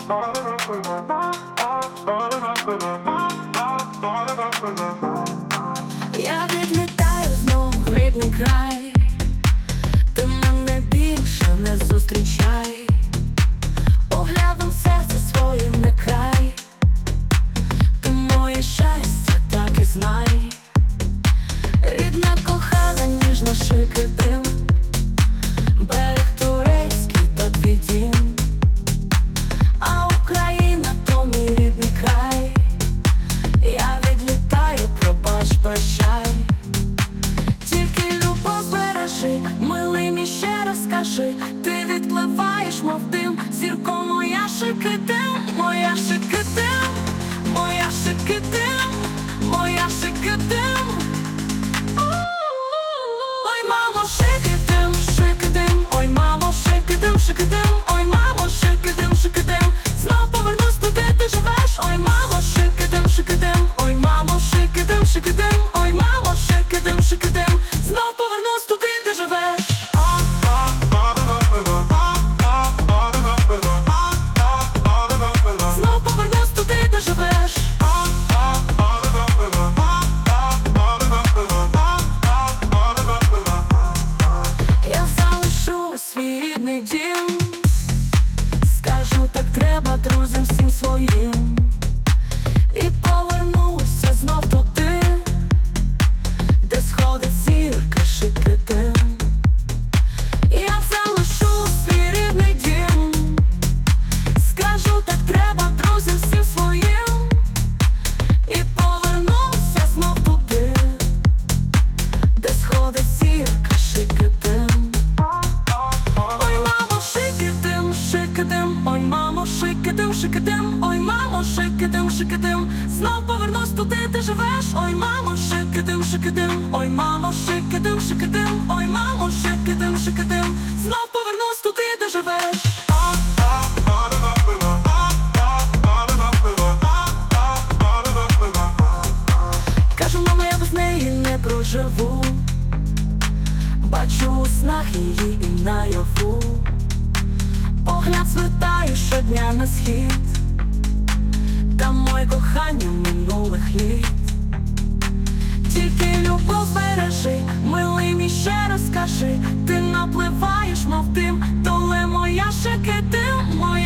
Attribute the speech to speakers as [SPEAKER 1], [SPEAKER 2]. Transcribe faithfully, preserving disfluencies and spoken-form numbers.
[SPEAKER 1] Я відлітаю знов в рідний край, ти мене більше не зустрічай, поглядом серце своїм не край, ти моє щастя, так і знай. Рідна кохана, ніжно шики дим, берег турецький, то твій дім, а Україна то мій рідний край. Я відлітаю, пробач, прощай, тільки любов збережи, милий мій, ще розкажи. Ти відпливаєш, мов дим, зірко моя, шикидим, моя шикидим, моя шикидим, моя шикидим. Ой, мамо, шикидим, шикидим, ой, мамо, шикидим, шикидим, ой, мамо, шикидим, шикидим. Знов повернусь туди, ти живеш, ой, мамо, шикидим, шикидим, ой, мамо, шикидим, шикидим, ой, мамо, шикидим, шикидим. Знов повернусь туди, ти живеш. Знов повернусь туди, ти живеш. Я залишу свій рідний дім, скажу, так треба друзям всім своїм, і повернуся знов туди, де сходить зірка, шикидим. Я залишу свій рідний дім, скажу, так треба друзям всім своїм, і повернуся знов туди, де сходить зірка, шикидим. Ой, мамо, шикидим, шикидим, ой, мамо, шикидим, шикидим, ой, мамо, шикидим, шикидим. Знов повернусь туди, ти живеш, ой, мамо, шикидим, шикидим, ой, мамо, шикидим, шикидим, ой, мамо, шикидим, шикидим. Знов повернусь туди, ти живеш. Кажу, мама, я без неї не проживу, бачу у снах її і наяву, погляд звертаю щодня на схід, там моє кохання минулих літ. Тільки любов збережи, милий мій, ще розкажи. Ти напливаєш, мов дим, доле моя, шикидим, моя